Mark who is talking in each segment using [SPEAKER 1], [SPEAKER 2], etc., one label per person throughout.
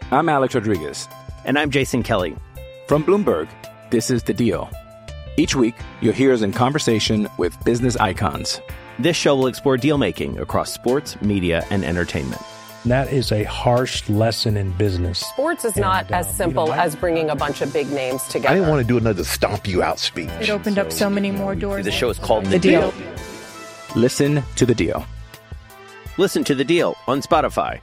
[SPEAKER 1] I'm Alex Rodriguez.
[SPEAKER 2] And I'm Jason Kelly.
[SPEAKER 1] From Bloomberg, this is The Deal. Each week, you'll hear us in conversation with business icons.
[SPEAKER 2] This show will explore deal-making across sports, media, and entertainment.
[SPEAKER 3] That is a harsh lesson in business.
[SPEAKER 4] Sports is not as simple as bringing a bunch of big names together.
[SPEAKER 5] I didn't want to do another stomp you out speech.
[SPEAKER 6] It opened up so many more doors.
[SPEAKER 2] The show is called The Deal.
[SPEAKER 1] Listen to The Deal.
[SPEAKER 2] Listen to The Deal on Spotify.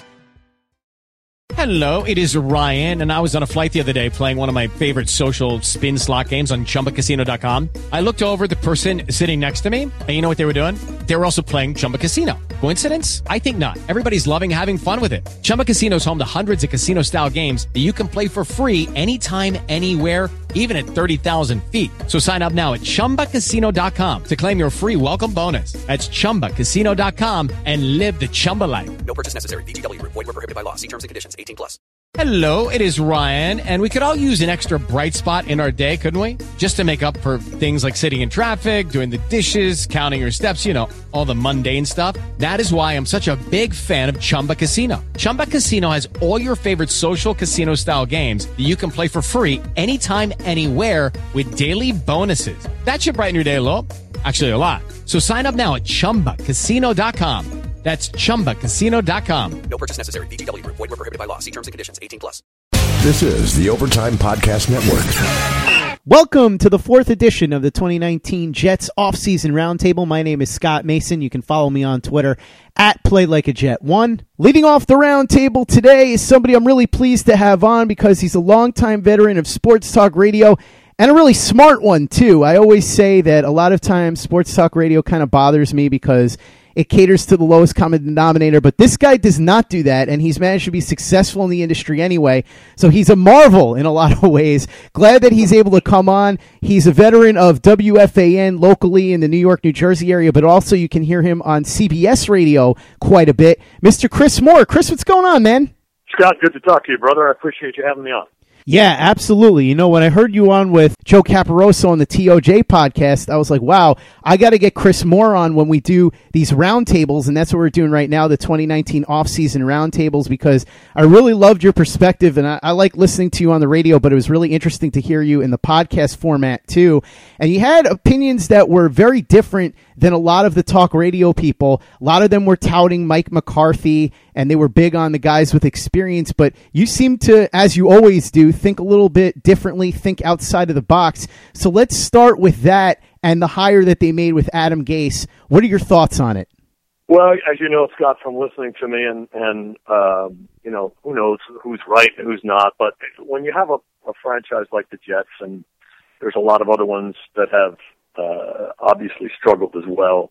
[SPEAKER 7] Hello, it is Ryan, and I was on a flight the other day playing one of my favorite social spin slot games on ChumbaCasino.com. I looked over at the person sitting next to me, and you know what they were doing? They were also playing Chumba Casino. Coincidence? I think not. Everybody's loving having fun with it. Chumba Casino is home to hundreds of casino-style games that you can play for free anytime, anywhere, even at 30,000 feet. So sign up now at ChumbaCasino.com to claim your free welcome bonus. That's ChumbaCasino.com and live the Chumba life.
[SPEAKER 8] No purchase necessary. VGW. Void where prohibited by law. See terms and conditions. 18+.
[SPEAKER 7] Hello, it is Ryan, and we could all use an extra bright spot in our day, couldn't we? Just to make up for things like sitting in traffic, doing the dishes, counting your steps, you know, all the mundane stuff. That is why I'm such a big fan of Chumba Casino. Chumba Casino has all your favorite social casino-style games that you can play for free anytime, anywhere with daily bonuses. That should brighten your day a little. Actually, a lot. So sign up now at ChumbaCasino.com. That's ChumbaCasino.com.
[SPEAKER 8] No purchase necessary. VGW. Void where prohibited by law. See terms and conditions. 18+.
[SPEAKER 5] This is the Overtime Podcast Network.
[SPEAKER 9] Welcome to the fourth edition of the 2019 Jets Offseason Roundtable. My name is Scott Mason. You can follow me on Twitter at PlayLikeAJet1. Leading off the roundtable today is somebody I'm really pleased to have on because he's a longtime veteran of sports talk radio and a really smart one, too. I always say that a lot of times sports talk radio kind of bothers me because it caters to the lowest common denominator, but this guy does not do that, and he's managed to be successful in the industry anyway, so he's a marvel in a lot of ways. Glad that he's able to come on. He's a veteran of WFAN locally in the New York, New Jersey area, but also you can hear him on CBS radio quite a bit. Mr. Chris Moore. Chris, what's going on, man?
[SPEAKER 10] Scott, good to talk to you, brother. I appreciate you having me on.
[SPEAKER 9] Yeah, absolutely. You know, when I heard you on with Joe Caparoso on the TOJ podcast, I was like, wow, I got to get Chris Moore on when we do these roundtables, and that's what we're doing right now, the 2019 off-season roundtables, because I really loved your perspective, and I like listening to you on the radio, but it was really interesting to hear you in the podcast format, too. And you had opinions that were very different than a lot of the talk radio people. A lot of them were touting Mike McCarthy, and they were big on the guys with experience, but you seem to, as you always do, think a little bit differently, think outside of the box. So let's start with that and the hire that they made with Adam Gase. What are your thoughts on it?
[SPEAKER 10] Well, as you know, Scott, from listening to me and you know, who knows who's right and who's not, but when you have a franchise like the Jets, and there's a lot of other ones that have obviously struggled as well,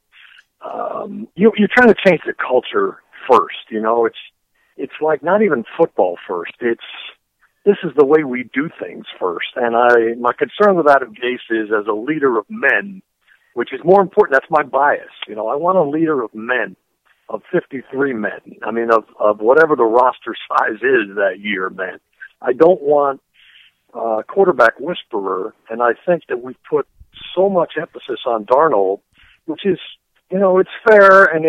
[SPEAKER 10] you're trying to change the culture first. You know, it's like not even football first. This is the way we do things first. And my concern with Adam Gase is as a leader of men, which is more important. That's my bias. You know, I want a leader of men, of 53 men. I mean, of whatever the roster size is that year, man. I don't want a quarterback whisperer. And I think that we've put so much emphasis on Darnold, which is, you know, it's fair. And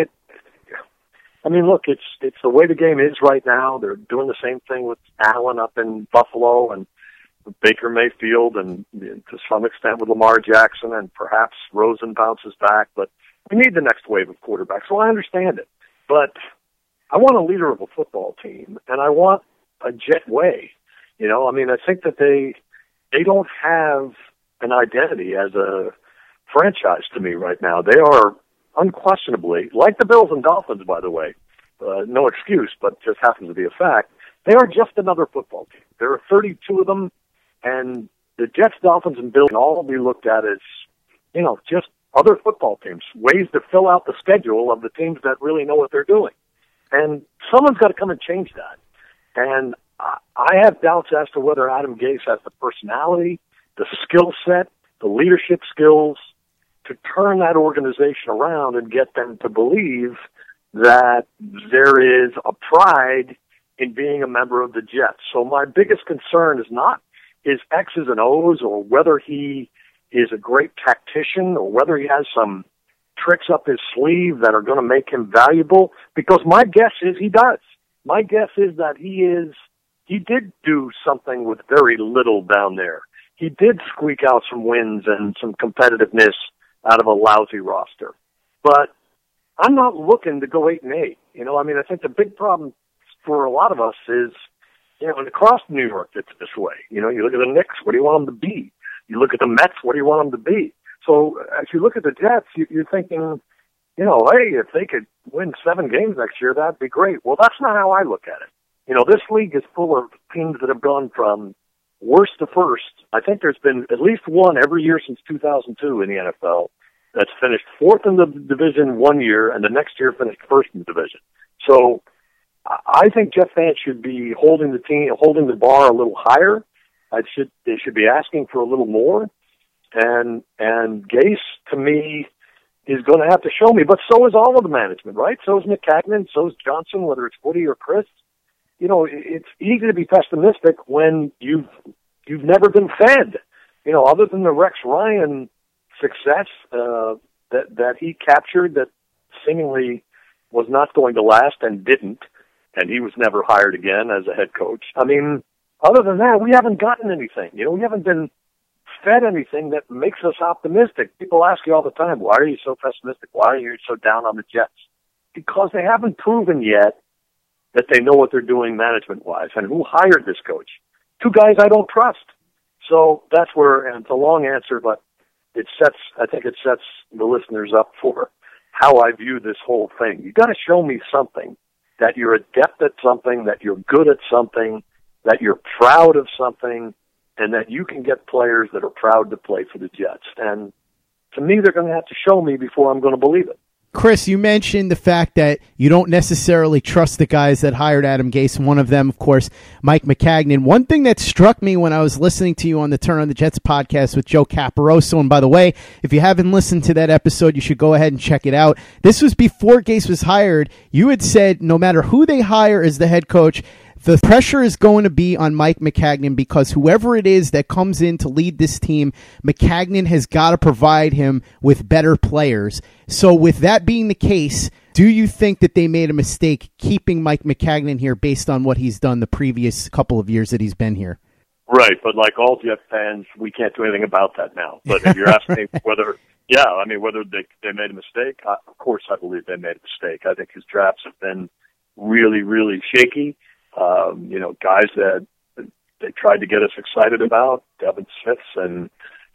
[SPEAKER 10] I mean, look, it's the way the game is right now. They're doing the same thing with Allen up in Buffalo and with Baker Mayfield and to some extent with Lamar Jackson, and perhaps Rosen bounces back. But we need the next wave of quarterbacks, so I understand it. But I want a leader of a football team, and I want a Jet way. You know, I mean, I think that they don't have an identity as a franchise to me right now. They are unquestionably, like the Bills and Dolphins, by the way, no excuse, but just happens to be a fact, they are just another football team. There are 32 of them, and the Jets, Dolphins, and Bills can all be looked at as, you know, just other football teams, ways to fill out the schedule of the teams that really know what they're doing. And someone's got to come and change that. And I have doubts as to whether Adam Gase has the personality, the skill set, the leadership skills to turn that organization around and get them to believe that there is a pride in being a member of the Jets. So my biggest concern is not his X's and O's or whether he is a great tactician or whether he has some tricks up his sleeve that are going to make him valuable, because my guess is he does. My guess is that he is he did do something with very little down there. He did squeak out some wins and some competitiveness out of a lousy roster. But I'm not looking to go 8-8. I think the big problem for a lot of us is, and across New York, it's this way. You look at the Knicks, what do you want them to be? You look at the Mets, what do you want them to be? So as you look at the Jets, you're thinking, hey, if they could win 7 games next year, that'd be great. Well, that's not how I look at it. This league is full of teams that have gone from worst to first. I think there's been at least one every year since 2002 in the NFL that's finished fourth in the division one year and the next year finished first in the division. So I think Jet fans should be holding the bar a little higher. They should be asking for a little more. And Gase, to me, is going to have to show me. But so is all of the management, right? So is Maccagnan, so is Johnson, whether it's Woody or Chris. It's easy to be pessimistic when you've never been fed. Other than the Rex Ryan success that he captured that seemingly was not going to last and didn't, and he was never hired again as a head coach. Other than that, we haven't gotten anything. We haven't been fed anything that makes us optimistic. People ask you all the time, why are you so pessimistic? Why are you so down on the Jets? Because they haven't proven yet that they know what they're doing management-wise. And who hired this coach? 2 guys I don't trust. So that's where, and it's a long answer, but I think it sets the listeners up for how I view this whole thing. You got to show me something, that you're adept at something, that you're good at something, that you're proud of something, and that you can get players that are proud to play for the Jets. And to me, they're going to have to show me before I'm going to believe it.
[SPEAKER 9] Chris, you mentioned the fact that you don't necessarily trust the guys that hired Adam Gase. One of them, of course, Mike Maccagnan. One thing that struck me when I was listening to you on the Turn on the Jets podcast with Joe Caporoso, and by the way, if you haven't listened to that episode, you should go ahead and check it out. This was before Gase was hired. You had said no matter who they hire as the head coach, the pressure is going to be on Mike Maccagnan because whoever it is that comes in to lead this team, Maccagnan has got to provide him with better players. So with that being the case, do you think that they made a mistake keeping Mike Maccagnan here based on what he's done the previous couple of years that he's been here?
[SPEAKER 10] Right, but like all Jet fans, we can't do anything about that now. But if you're asking whether they made a mistake, of course I believe they made a mistake. I think his drafts have been really, really shaky. Guys that they tried to get us excited about, Devin Smith and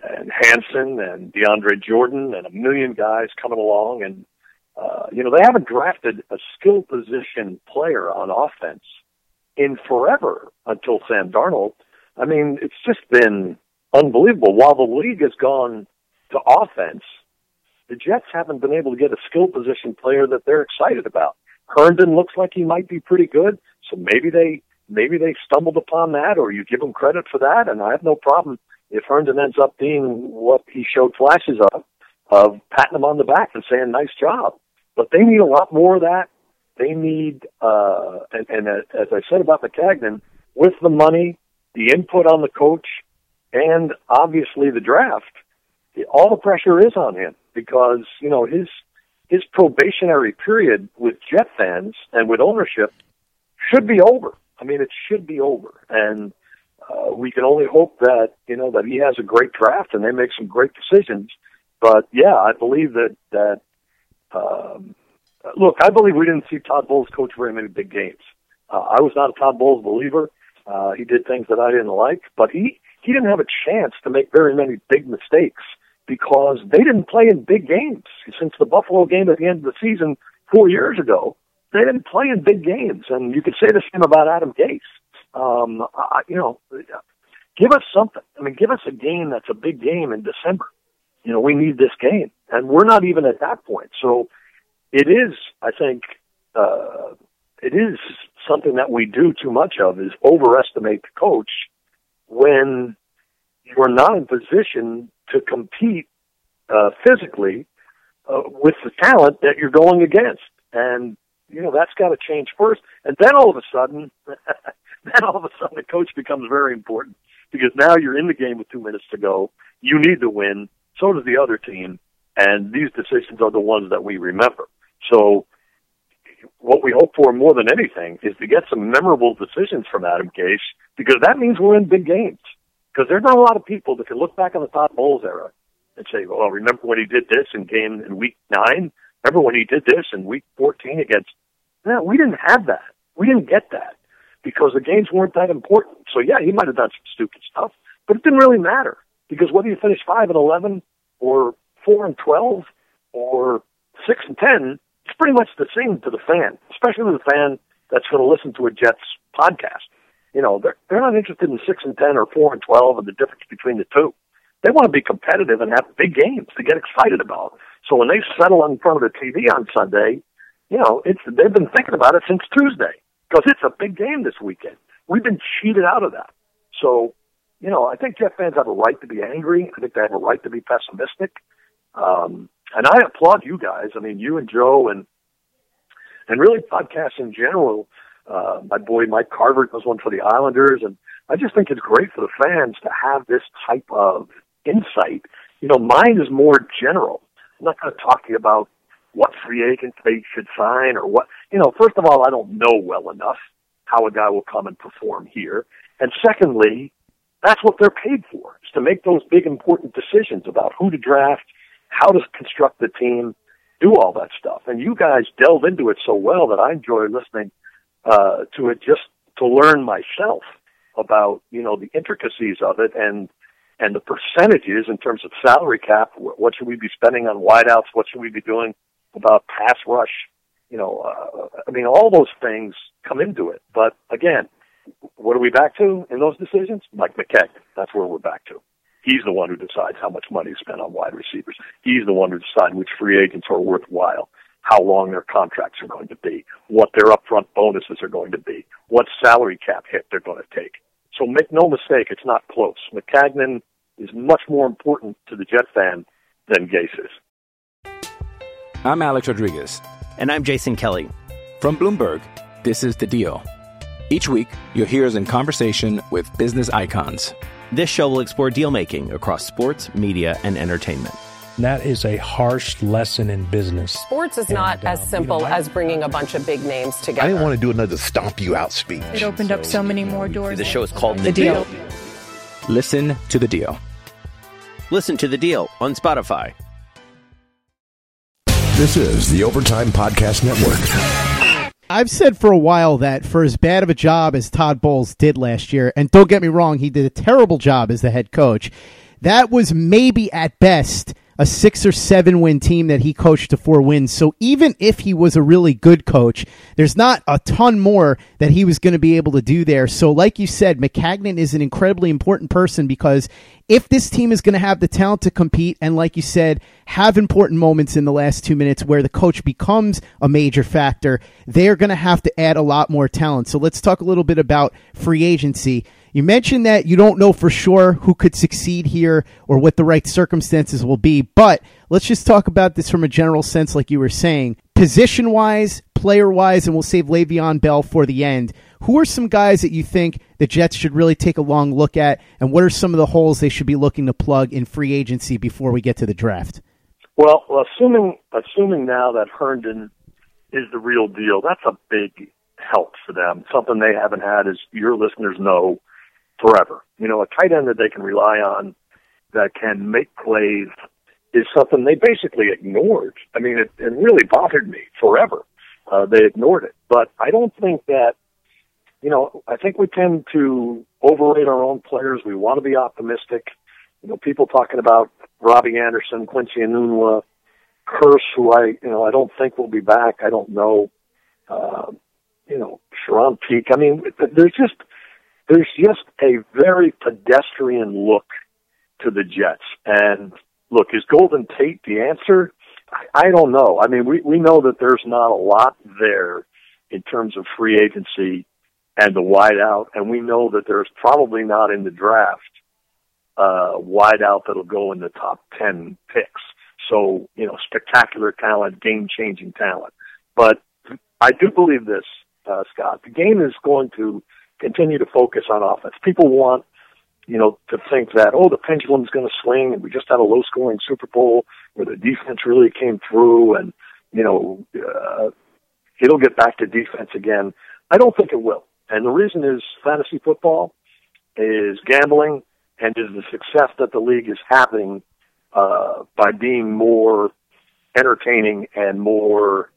[SPEAKER 10] Hansen and DeAndre Jordan and a million guys coming along. And, they haven't drafted a skill position player on offense in forever until Sam Darnold. It's just been unbelievable. While the league has gone to offense, the Jets haven't been able to get a skill position player that they're excited about. Herndon looks like he might be pretty good, so maybe they stumbled upon that, or you give them credit for that, and I have no problem if Herndon ends up being what he showed flashes of patting him on the back and saying, nice job. But they need a lot more of that. They need, and as I said about Maccagnan, with the money, the input on the coach, and obviously the draft, all the pressure is on him because, his probationary period with Jet fans and with ownership should be over. It should be over. And we can only hope that, that he has a great draft and they make some great decisions. But, yeah, I believe that look, I believe we didn't see Todd Bowles coach very many big games. I was not a Todd Bowles believer. He did things that I didn't like. But he didn't have a chance to make very many big mistakes because they didn't play in big games. Since the Buffalo game at the end of the season 4 years ago, they didn't play in big games. And you could say the same about Adam Gase. Give us something. Give us a game that's a big game in December. We need this game. And we're not even at that point. So it is, I think, it is something that we do too much of is overestimate the coach when you're not in position to compete physically with the talent that you're going against. And, that's got to change first. And then all of a sudden, the coach becomes very important because now you're in the game with 2 minutes to go. You need to win. So does the other team. And these decisions are the ones that we remember. So what we hope for more than anything is to get some memorable decisions from Adam Gase, because that means we're in big games. Because there's not a lot of people that can look back on the Todd Bowles era and say, well, remember when he did this in week 9? Remember when he did this in week 14 against... No, we didn't have that. We didn't get that because the games weren't that important. So, yeah, he might have done some stupid stuff, but it didn't really matter because whether you finish 5-11 or 4-12 or 6-10, it's pretty much the same to the fan, especially the fan that's going to listen to a Jets podcast. You know, they're not interested in 6-10 or 4-12 and the difference between the two. They want to be competitive and have big games to get excited about. So when they settle in front of the TV on Sunday, you know, they've been thinking about it since Tuesday because it's a big game this weekend. We've been cheated out of that. So, you know, I think Jet fans have a right to be angry. I think they have a right to be pessimistic. And I applaud you guys. I mean, you and Joe and really podcasts in general. My boy Mike Carver does one for the Islanders, and I just think it's great for the fans to have this type of insight. You know, mine is more general. I'm not going to talk to you about what free agents they should sign or what. You know, first of all, I don't know well enough how a guy will come and perform here. And secondly, that's what they're paid for, is to make those big, important decisions about who to draft, how to construct the team, do all that stuff. And you guys delve into it so well that I enjoy listening to it just to learn myself about, you know, the intricacies of it and the percentages in terms of salary cap. What should we be spending on wideouts? What should we be doing about pass rush? You know, I mean, all those things come into it. But again, what are we back to in those decisions? Mike Maccagnan. That's where we're back to. He's the one who decides how much money is spent on wide receivers. He's the one who decides which free agents are worthwhile, how long their contracts are going to be, what their upfront bonuses are going to be, what salary cap hit they're going to take. So make no mistake, it's not close. Maccagnan is much more important to the Jet fan than Gase is.
[SPEAKER 1] I'm Alex Rodriguez.
[SPEAKER 2] And I'm Jason Kelly.
[SPEAKER 1] From Bloomberg, this is The Deal. Each week, you'll hear us in conversation with business icons.
[SPEAKER 2] This show will explore deal-making across sports, media, and entertainment.
[SPEAKER 3] That is a harsh lesson in business.
[SPEAKER 4] Sports is not as simple as bringing a bunch of big names together.
[SPEAKER 5] I didn't want to do another stomp you out speech.
[SPEAKER 6] It opened up so many more doors.
[SPEAKER 2] The show is called The Deal.
[SPEAKER 1] Listen to The Deal.
[SPEAKER 2] Listen to The Deal on Spotify.
[SPEAKER 5] This is the Overtime Podcast Network.
[SPEAKER 9] I've said for a while that for as bad of a job as Todd Bowles did last year, and don't get me wrong, he did a terrible job as the head coach, that was maybe at best a 6 or 7 win team that he coached to 4 wins. So even if he was a really good coach, there's not a ton more that he was going to be able to do there. So like you said, Maccagnan is an incredibly important person because if this team is going to have the talent to compete and, like you said, have important moments in the last 2 minutes where the coach becomes a major factor, they're going to have to add a lot more talent. So let's talk a little bit about free agency. You mentioned that you don't know for sure who could succeed here or what the right circumstances will be, but let's just talk about this from a general sense like you were saying. Position-wise, player-wise, and we'll save Le'Veon Bell for the end, who are some guys that you think the Jets should really take a long look at, and what are some of the holes they should be looking to plug in free agency before we get to the draft?
[SPEAKER 10] Well, assuming now that Herndon is the real deal, that's a big help for them, something they haven't had, as your listeners know, forever. You know, a tight end that they can rely on that can make plays is something they basically ignored. I mean, it really bothered me forever. They ignored it. But I don't think that, you know, I think we tend to overrate our own players. We want to be optimistic. You know, people talking about Robbie Anderson, Quincy Enunwa, Kearse, who I don't think will be back. I don't know. Sharon Peake. I mean, there's just a very pedestrian look to the Jets. And look, is Golden Tate the answer? I don't know. I mean, we know that there's not a lot there in terms of free agency and the wideout, and we know that there's probably not in the draft wideout that'll go in the top 10 picks. So, you know, spectacular talent, game-changing talent. But I do believe this, Scott. The game is going to continue to focus on offense. People want, you know, to think that, the pendulum's going to swing, and we just had a low-scoring Super Bowl where the defense really came through, and, you know, it'll get back to defense again. I don't think it will. And the reason is fantasy football is gambling and is the success that the league is having by being more entertaining and more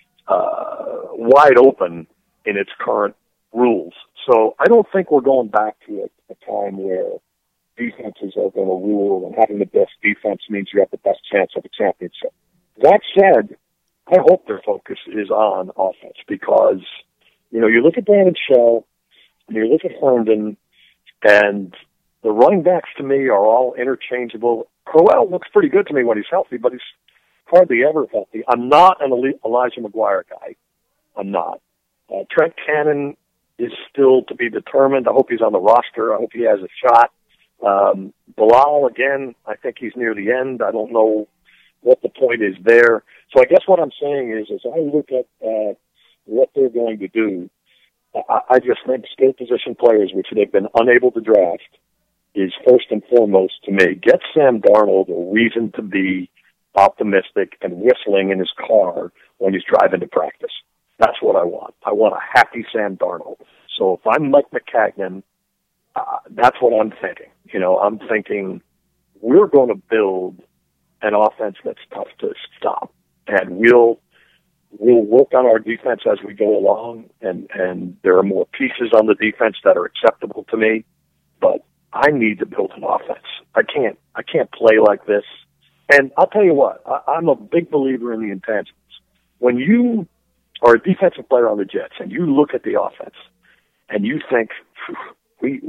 [SPEAKER 10] wide open in its current rules. So I don't think we're going back to a time where defenses are going to rule and having the best defense means you have the best chance of a championship. That said, I hope their focus is on offense because, you look at Brandon Shell, and you look at Herndon, and the running backs to me are all interchangeable. Crowell looks pretty good to me when he's healthy, but he's hardly ever healthy. I'm not an Elijah McGuire guy. I'm not. Trent Cannon is still to be determined. I hope he's on the roster. I hope he has a shot. Bilal, again, I think he's near the end. I don't know what the point is there. So I guess what I'm saying is, as I look at what they're going to do, I just think skill position players, which they've been unable to draft, is first and foremost to me. Get Sam Darnold a reason to be optimistic and whistling in his car when he's driving to practice. That's what I want. I want a happy Sam Darnold. So if I'm Mike McCagnon, that's what I'm thinking. I'm thinking we're going to build an offense that's tough to stop, and we'll work on our defense as we go along, and there are more pieces on the defense that are acceptable to me, but I need to build an offense. I can't play like this. And I'll tell you what, I'm a big believer in the intangibles. When you are a defensive player on the Jets and you look at the offense and you think, we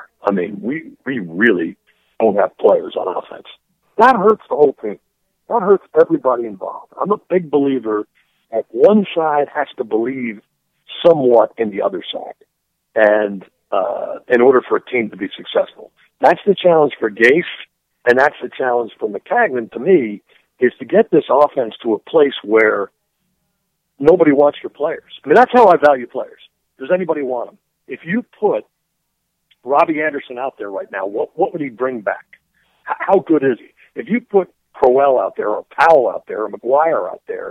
[SPEAKER 10] really don't have players on offense, that hurts the whole team. That hurts everybody involved. I'm a big believer that one side has to believe somewhat in the other side, and in order for a team to be successful. That's the challenge for Gase, and that's the challenge for McCagnon, to me, is to get this offense to a place where nobody wants your players. That's how I value players. Does anybody want them? If you put Robbie Anderson out there right now, what would he bring back? How good is he? If you put Crowell out there, or Powell out there, or McGuire out there,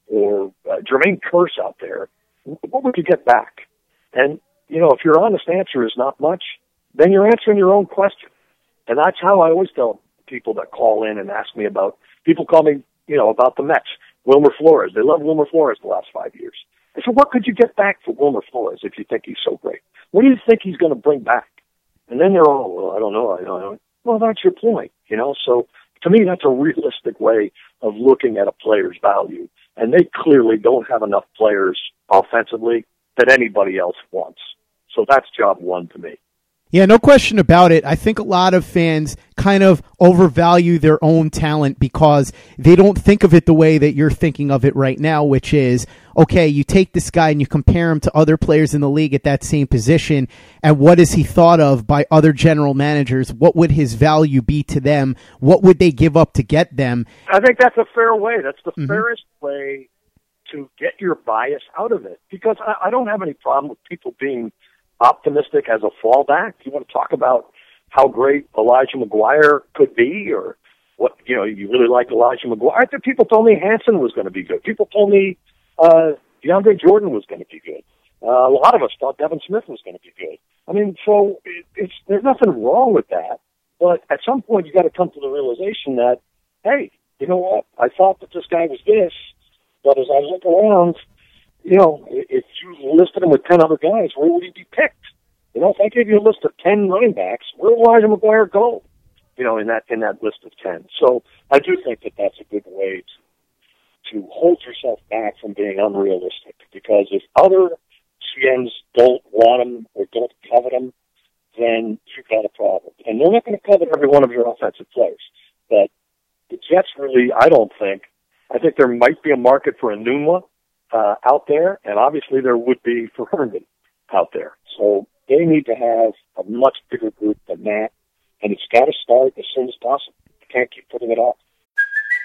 [SPEAKER 10] or Jermaine Kearse out there, what would you get back? And, if your honest answer is not much, then you're answering your own question. And that's how I always tell people that call in and ask me about, people call me, about the Mets, Wilmer Flores. They love Wilmer Flores the last 5 years. I said, what could you get back for Wilmer Flores if you think he's so great? What do you think he's going to bring back? And then they're all, well, I don't know. Well, that's your point, So to me, that's a realistic way of looking at a player's value. And they clearly don't have enough players offensively that anybody else wants. So that's job one to me.
[SPEAKER 9] Yeah, no question about it. I think a lot of fans kind of overvalue their own talent because they don't think of it the way that you're thinking of it right now, which is, okay, you take this guy and you compare him to other players in the league at that same position, and what is he thought of by other general managers? What would his value be to them? What would they give up to get them?
[SPEAKER 10] I think that's a fair way. That's the fairest way to get your bias out of it, because I don't have any problem with people being optimistic as a fallback. You want to talk about how great Elijah McGuire could be, or what, you really like Elijah McGuire. People told me Hansen was going to be good. People told me DeAndre Jordan was going to be good. A lot of us thought Devin Smith was going to be good. So there's nothing wrong with that. But at some point, you got to come to the realization that, hey, you know what? I thought that this guy was this, but as I look around, if you listed him with 10 other guys, where would he be picked? If I gave you a list of 10 running backs, where would Elijah McGuire go? In that list of 10. So I do think that that's a good way to hold yourself back from being unrealistic, because if other GMs don't want him or don't covet him, then you've got a problem. And they're not going to covet every one of your offensive players. But the Jets really, I think there might be a market for Enunwa out there, and obviously there would be for Herndon out there. So they need to have a much bigger group than that, and it's got to start as soon as possible. You can't keep putting it off.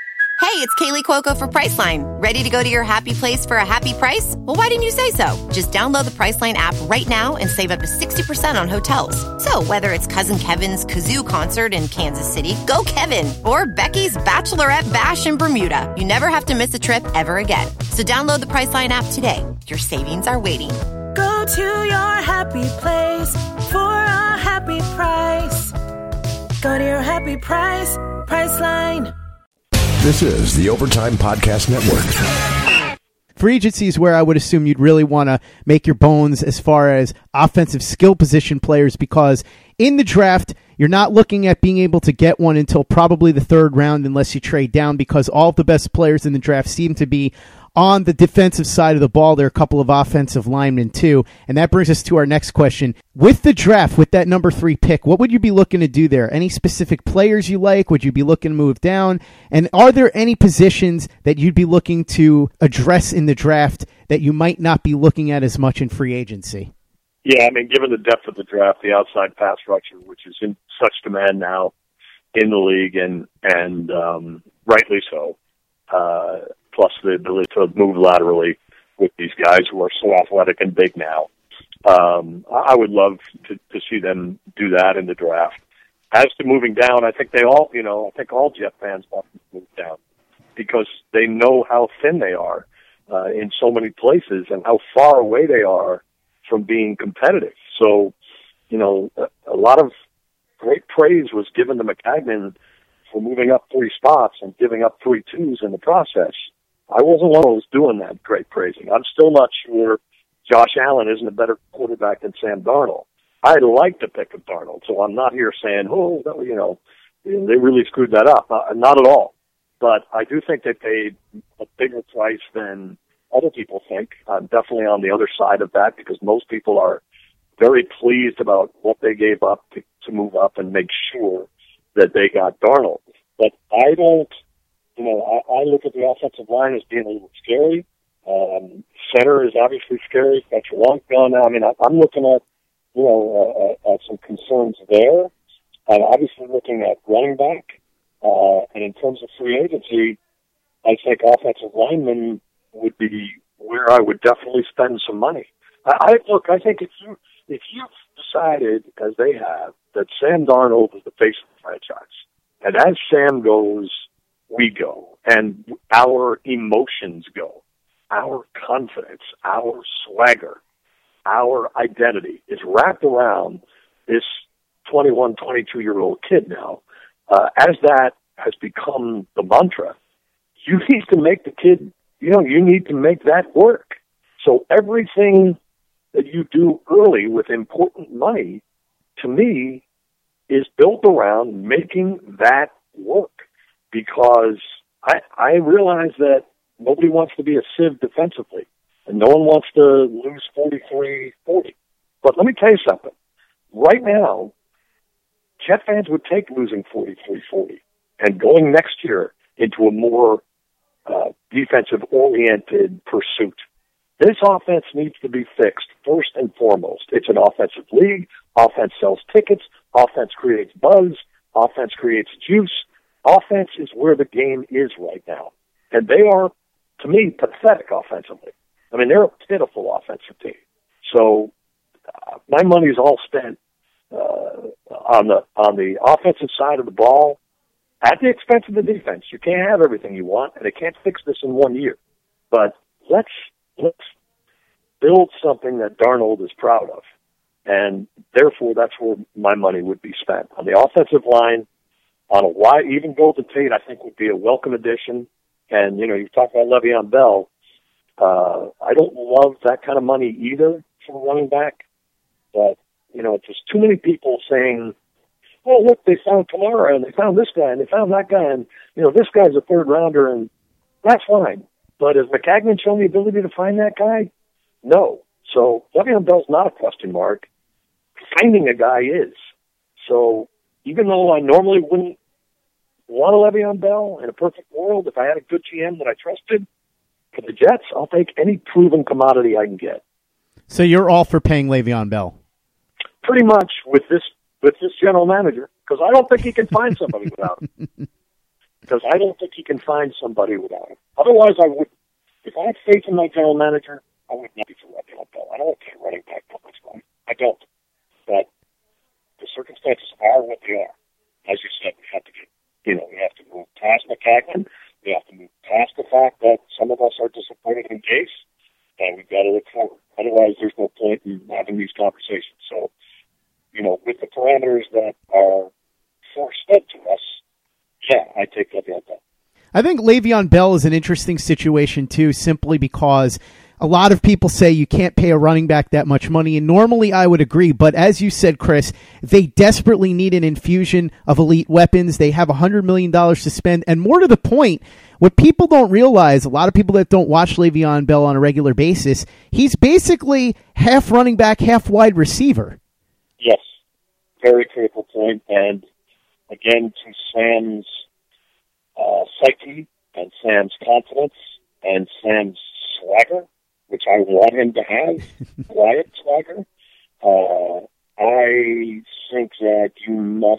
[SPEAKER 11] Hey, it's Kaylee Cuoco for Priceline. Ready to go to your happy place for a happy price? Well, why didn't you say so? Just download the Priceline app right now and save up to 60% on hotels. So whether it's Cousin Kevin's Kazoo Concert in Kansas City, go Kevin, or Becky's Bachelorette Bash in Bermuda, you never have to miss a trip ever again. So download the Priceline app today. Your savings are waiting.
[SPEAKER 12] Go to your happy place for a happy price. Go to your happy price, Priceline.
[SPEAKER 5] This is the Overtime Podcast Network.
[SPEAKER 9] Free agency is where I would assume you'd really want to make your bones as far as offensive skill position players, because in the draft, you're not looking at being able to get one until probably the third round unless you trade down, because all of the best players in the draft seem to be on the defensive side of the ball. There are a couple of offensive linemen too. And that brings us to our next question. With the draft, with that number 3 pick, what would you be looking to do there? Any specific players you like? Would you be looking to move down? And are there any positions that you'd be looking to address in the draft that you might not be looking at as much in free agency?
[SPEAKER 10] Yeah, I mean, given the depth of the draft, the outside pass rusher, which is in such demand now in the league, and rightly so, plus the ability to move laterally with these guys who are so athletic and big now. I would love to see them do that in the draft. As to moving down, I think all Jet fans want to move down because they know how thin they are in so many places and how far away they are from being competitive. So, a lot of great praise was given to Maccagnan for moving up 3 spots and giving up 3 twos in the process. I wasn't one of those doing that great praising. I'm still not sure Josh Allen isn't a better quarterback than Sam Darnold. I'd like to pick up Darnold, so I'm not here saying, they really screwed that up. Not at all. But I do think they paid a bigger price than other people think. I'm definitely on the other side of that because most people are very pleased about what they gave up to move up and make sure that they got Darnold. But I don't, I look at the offensive line as being a little scary. Center is obviously scary. That's long gone now. I mean, I'm looking at, at some concerns there. I'm obviously looking at running back. And in terms of free agency, I think offensive linemen would be where I would definitely spend some money. I think if you've decided, as they have, that Sam Darnold is the face of the franchise, and as Sam goes, we go, and our emotions go, our confidence, our swagger, our identity is wrapped around this 21, 22-year-old kid now. As that has become the mantra, you need to make the kid, you need to make that work. So everything that you do early with important money, to me, is built around making that work. Because I realize that nobody wants to be a sieve defensively, and no one wants to lose 43-40. But let me tell you something. Right now, Jet fans would take losing 43-40 and going next year into a more defensive-oriented pursuit. This offense needs to be fixed first and foremost. It's an offensive league. Offense sells tickets. Offense creates buzz. Offense creates juice. Offense is where the game is right now. And they are, to me, pathetic offensively. I mean, they're a pitiful offensive team. So my money is all spent on the offensive side of the ball at the expense of the defense. You can't have everything you want, and they can't fix this in 1 year. But let's build something that Darnold is proud of. And therefore, that's where my money would be spent. On the offensive line, on a wide, even Golden Tate, I think would be a welcome addition. And, you talk about Le'Veon Bell. I don't love that kind of money either for a running back. But, there's too many people saying, oh, look, they found Kamara, and they found this guy, and they found that guy, and, this guy's a third rounder, and that's fine. But has Maccagnan shown the ability to find that guy? No. So Le'Veon Bell's not a question mark. Finding a guy is. So even though I normally wouldn't want a Le'Veon Bell in a perfect world, if I had a good GM that I trusted, for the Jets, I'll take any proven commodity I can get.
[SPEAKER 9] So you're all for paying Le'Veon Bell?
[SPEAKER 10] Pretty much with this general manager, because I don't think he can find somebody without him. because I don't think he can find somebody without him. Otherwise, I would. If I had faith in my general manager, I would not be for Le'Veon Bell. I don't want to get running back points going. I don't. But the circumstances are what they are. As you said, we have to get, we have to move past Maccagnan. We have to move past the fact that some of us are disappointed in Gase, and we've got to look forward. Otherwise, there's no point in having these conversations. So, with the parameters that are forced to us, yeah, I take Le'Veon Bell.
[SPEAKER 9] I think Le'Veon Bell is an interesting situation, too, simply because a lot of people say you can't pay a running back that much money, and normally I would agree. But as you said, Chris, they desperately need an infusion of elite weapons. They have $100 million to spend. And more to the point, what people don't realize, a lot of people that don't watch Le'Veon Bell on a regular basis, he's basically half running back, half wide receiver.
[SPEAKER 10] Yes, very critical point. And again, to Sam's psyche and Sam's confidence and Sam's swagger, which I want him to have, quiet swagger. I think that you must,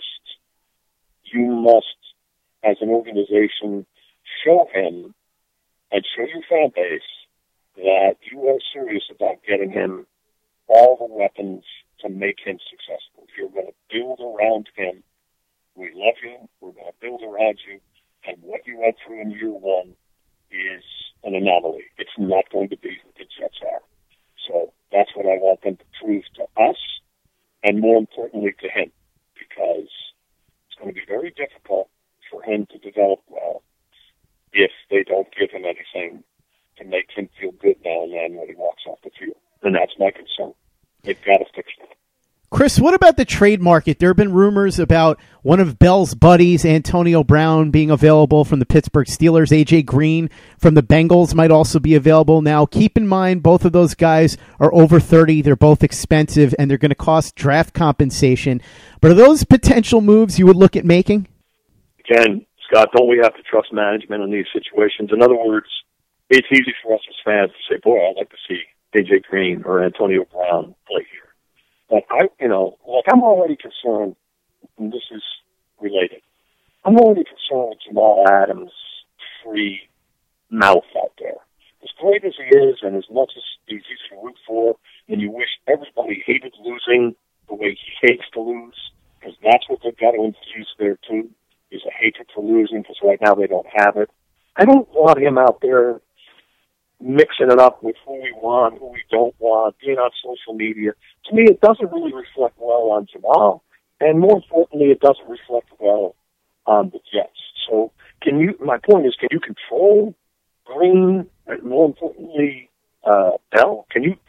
[SPEAKER 10] as an organization, show him and show your fan base that you are serious about getting him all the weapons to make him successful. If you're going to build around him, we love you, we're going to build around you, and what you went through in year one is an anomaly. It's not going to be who the Jets are. So that's what I want them to prove to us, and more importantly to him, because it's going to be very difficult for him to develop well if they don't give him anything to make him feel good now and then when he walks off the field. And that's my concern. They've got to fix that.
[SPEAKER 9] Chris, what about the trade market? There have been rumors about one of Bell's buddies, Antonio Brown, being available from the Pittsburgh Steelers. A.J. Green from the Bengals might also be available. Now, keep in mind, both of those guys are over 30. They're both expensive, and they're going to cost draft compensation. But are those potential moves you would look at making?
[SPEAKER 10] Again, Scott, don't we have to trust management in these situations? In other words, it's easy for us as fans to say, boy, I'd like to see A.J. Green or Antonio Brown play here. But I'm already concerned, and this is related. I'm already concerned with Jamal Adams' free mouth out there. As great as he is, and as much as he's easy to root for, and you wish everybody hated losing the way he hates to lose, because that's what they've got to infuse there too, is a hatred for losing, because right now they don't have it. I don't want him out there mixing it up with who we want, who we don't want, being on social media. To me, it doesn't really reflect well on Jamal, and more importantly, it doesn't reflect well on the Jets. So, my point is, can you control Green, and more importantly, Bell?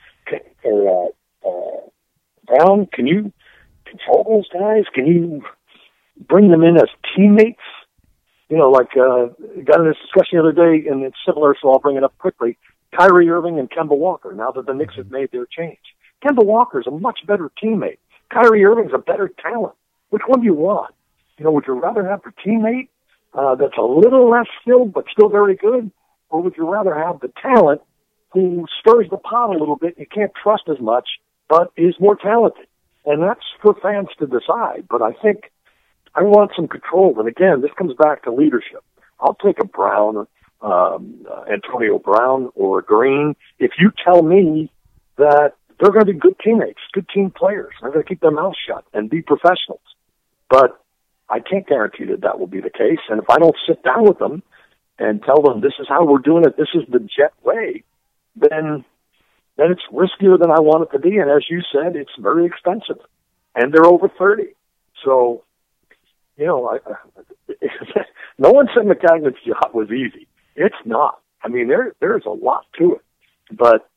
[SPEAKER 10] Brown? Can you control those guys? Can you bring them in as teammates? Got in this discussion the other day, and it's similar, so I'll bring it up quickly. Kyrie Irving and Kemba Walker, now that the Knicks have made their change. Kemba Walker's a much better teammate. Kyrie Irving's a better talent. Which one do you want? Would you rather have a teammate that's a little less skilled but still very good? Or would you rather have the talent who stirs the pot a little bit, you can't trust as much, but is more talented? And that's for fans to decide. But I think I want some control. And again, this comes back to leadership. I'll take a Brown, Antonio Brown or Green, if you tell me that they're going to be good teammates, good team players. They're going to keep their mouths shut and be professionals. But I can't guarantee that will be the case. And if I don't sit down with them and tell them this is how we're doing it, this is the Jet way, then it's riskier than I want it to be. And as you said, it's very expensive. And they're over 30. So, no one said Maccagnan's job was easy. It's not. I mean, there's a lot to it. But,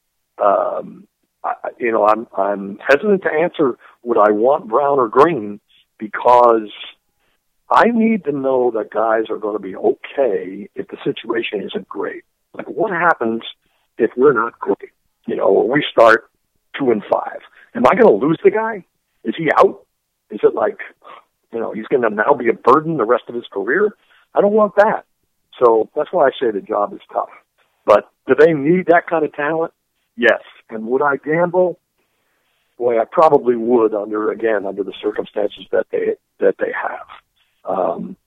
[SPEAKER 10] I'm hesitant to answer would I want Brown or Green, because I need to know that guys are going to be okay if the situation isn't great. Like, what happens if we're not great? We start 2-5. Am I going to lose the guy? Is he out? Is it like, he's going to now be a burden the rest of his career? I don't want that. So that's why I say the job is tough. But do they need that kind of talent? Yes. And would I gamble? Boy, I probably would under the circumstances that they have.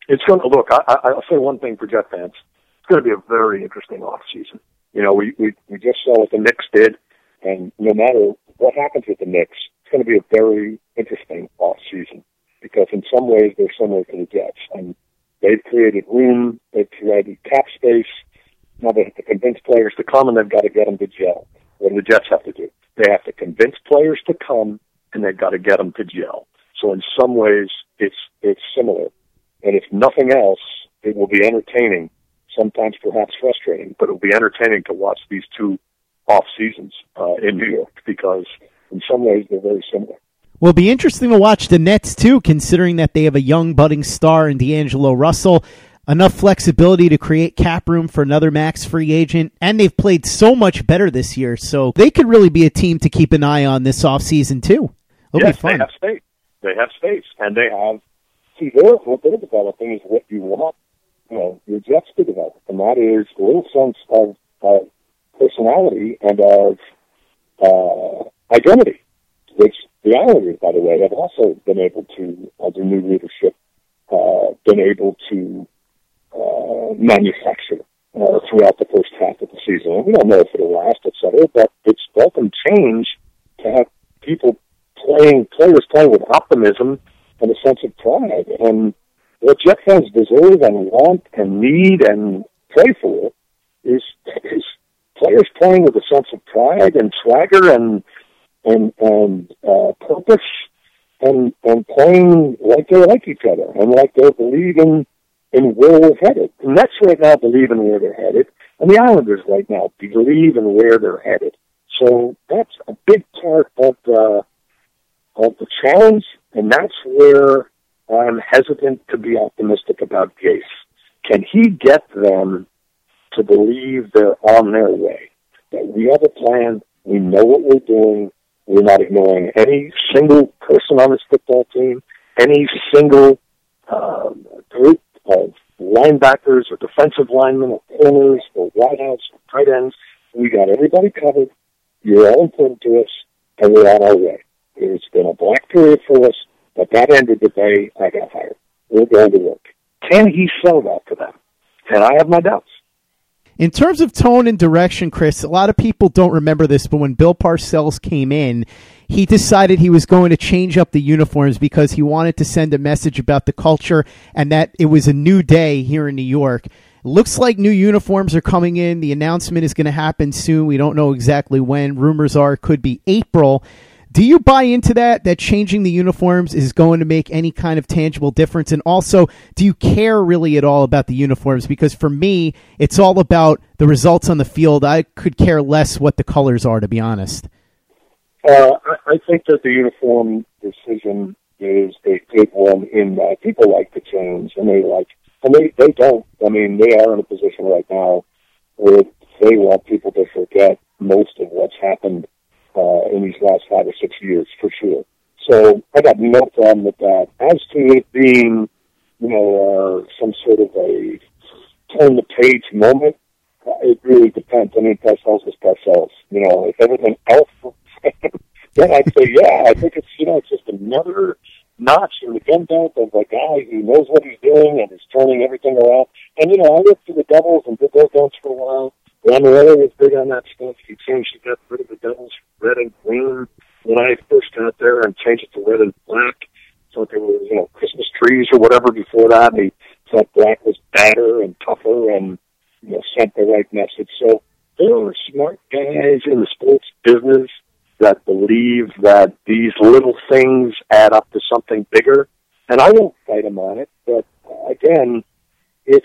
[SPEAKER 10] it's going to look. I'll say one thing for Jet fans: it's going to be a very interesting off season. You know, we just saw what the Knicks did, and no matter what happens with the Knicks, it's going to be a very interesting off season because in some ways they're similar to the Jets, and they've created room, they've created cap space. Now they have to convince players to come, and they've got to get them to gel. What do the Jets have to do? They have to convince players to come, and they've got to get them to gel. So in some ways, it's similar. And if nothing else, it will be entertaining, sometimes perhaps frustrating, but it will be entertaining to watch these two off seasons in New York because in some ways they're very similar.
[SPEAKER 9] Will be interesting to watch the Nets, too, considering that they have a young budding star in D'Angelo Russell, enough flexibility to create cap room for another max free agent, and they've played so much better this year, so they could really be a team to keep an eye on this offseason, too. It'll be fun.
[SPEAKER 10] They have space. They have space, and they have... See, what they're developing is what you want, your Jets to develop, and that is a little sense of personality and of identity, which the Islanders, by the way, have also been able to, under new leadership, been able to manufacture throughout the first half of the season. And we don't know if it'll last, et cetera, but it's welcome change to have players playing with optimism and a sense of pride. And what Jet fans deserve and want and need and pray for is players playing with a sense of pride and swagger and purpose and playing like they like each other and like they believe in where we're headed. The Nets right now believe in where they're headed, and the Islanders right now believe in where they're headed. So that's a big part of the challenge, and that's where I'm hesitant to be optimistic about Gase. Can he get them to believe they're on their way, that we have a plan, we know what we're doing, we're not ignoring any single person on this football team, any single group of linebackers or defensive linemen or corners or wideouts or tight ends. We got everybody covered. You're all important to us, and we're on our way. It's been a black period for us, but that ended the day I got hired. We're going to work. Can he sell that to them? And I have my doubts.
[SPEAKER 9] In terms of tone and direction, Chris, a lot of people don't remember this, but when Bill Parcells came in, he decided he was going to change up the uniforms because he wanted to send a message about the culture and that it was a new day here in New York. It looks like new uniforms are coming in. The announcement is going to happen soon. We don't know exactly when. Rumors are it could be April. Do you buy into that changing the uniforms is going to make any kind of tangible difference? And also, do you care really at all about the uniforms? Because for me, it's all about the results on the field. I could care less what the colors are, to be honest.
[SPEAKER 10] I think that the uniform decision is a good one in that people like to change, and they don't. I mean, they are in a position right now where they want people to forget most of what's happened in these last 5 or 6 years, for sure. So I got no problem with that. As to it being, some sort of a turn-the-page moment, it really depends. I mean, Parcells is Parcells. If everything else then I'd say, yeah, I think it's, it's just another notch in the gun belt of a guy who knows what he's doing and is turning everything around. And, I worked for the Devils and did those guns for a while. Ron Morello was big on that stuff. He got rid of the Devils red and green when I first got there and changed it to red and black. So there were, Christmas trees or whatever before that. He thought black was badder and tougher and, sent the right message. So there are smart guys in the sports business that believe that these little things add up to something bigger. And I won't fight them on it, but again, it's,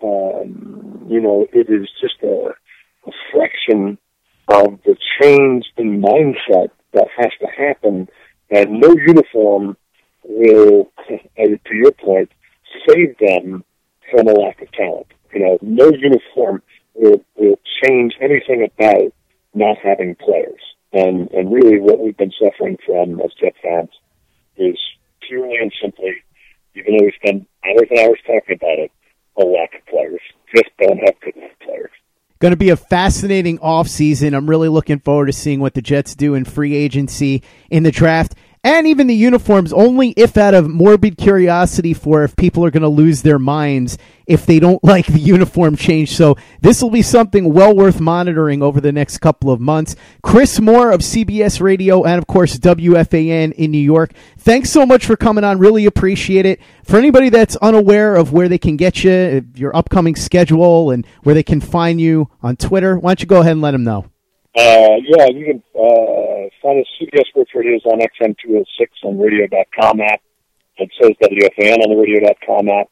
[SPEAKER 10] it is just a fraction of the change in mindset that has to happen, and no uniform will, to your point, save them from a lack of talent. No uniform will change anything about not having players. And really what we've been suffering from as Jet fans is purely and simply, even though we spend hours and hours talking about it, a lack of players. Just don't have good enough players.
[SPEAKER 9] Going to be a fascinating offseason. I'm really looking forward to seeing what the Jets do in free agency, in the draft, and even the uniforms, only if out of morbid curiosity for if people are going to lose their minds if they don't like the uniform change. So this will be something well worth monitoring over the next couple of months. Chris Moore of CBS Radio and, of course, WFAN in New York, thanks so much for coming on. Really appreciate it. For anybody that's unaware of where they can get you, your upcoming schedule, and where they can find you on Twitter, why don't you go ahead and let them know?
[SPEAKER 10] Yeah, you can find us CBS Sports Radio on XM206 on radio.com app. It says WFAN on the radio.com app.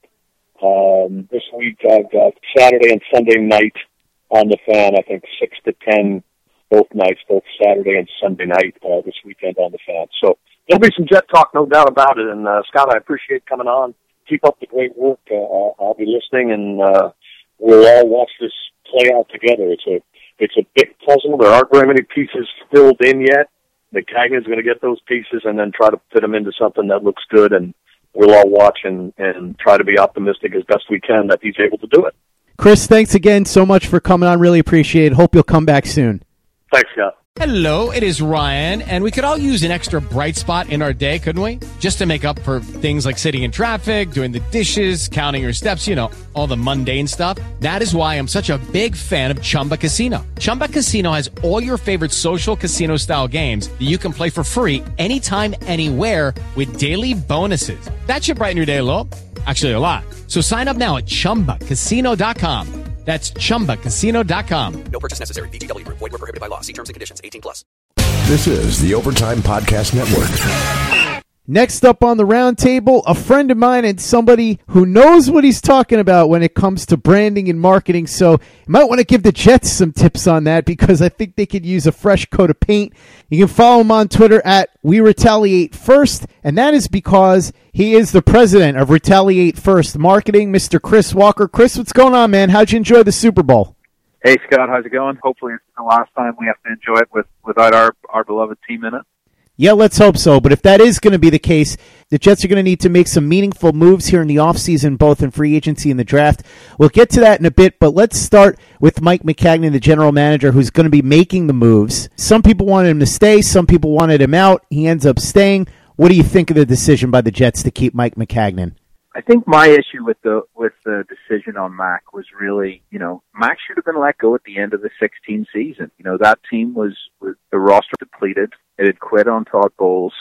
[SPEAKER 10] This week I've got Saturday and Sunday night on the Fan, I think 6 to 10 both nights, both Saturday and Sunday night this weekend on the Fan. So there'll be some Jet talk, no doubt about it. And Scott, I appreciate coming on. Keep up the great work. I'll be listening, and we'll all watch this play out together. It's a big puzzle. There aren't very many pieces filled in yet. Maccagnan's going to get those pieces and then try to fit them into something that looks good, and we'll all watch and try to be optimistic as best we can that he's able to do it.
[SPEAKER 9] Chris, thanks again so much for coming on. Really appreciate it. Hope you'll come back soon.
[SPEAKER 10] Thanks, Scott.
[SPEAKER 7] Hello, it is Ryan, and we could all use an extra bright spot in our day, couldn't we? Just to make up for things like sitting in traffic, doing the dishes, counting your steps, all the mundane stuff. That is why I'm such a big fan of Chumba Casino. Chumba Casino has all your favorite social casino-style games that you can play for free anytime, anywhere with daily bonuses. That should brighten your day a little. Actually, a lot. So sign up now at ChumbaCasino.com. That's ChumbaCasino.com.
[SPEAKER 8] No purchase necessary. VGW Group. Void where prohibited by law. See terms and conditions. 18+.
[SPEAKER 5] This is the Overtime Podcast Network.
[SPEAKER 9] Next up on the roundtable, a friend of mine and somebody who knows what he's talking about when it comes to branding and marketing. So you might want to give the Jets some tips on that, because I think they could use a fresh coat of paint. You can follow him on Twitter at WeRetaliateFirst, and that is because he is the president of Retaliate First Marketing, Mr. Chris Walker. Chris, what's going on, man? How'd you enjoy the Super Bowl?
[SPEAKER 13] Hey, Scott, how's it going? Hopefully it's the last time we have to enjoy it without our beloved team in it.
[SPEAKER 9] Yeah, let's hope so. But if that is going to be the case, the Jets are going to need to make some meaningful moves here in the offseason, both in free agency and the draft. We'll get to that in a bit, but let's start with Mike Maccagnan, the general manager, who's going to be making the moves. Some people wanted him to stay. Some people wanted him out. He ends up staying. What do you think of the decision by the Jets to keep Mike Maccagnan?
[SPEAKER 13] I think my issue with the decision on Mac was really, Mac should have been let go at the end of the 16 season. That team was the roster depleted. It had quit on Todd Bowles.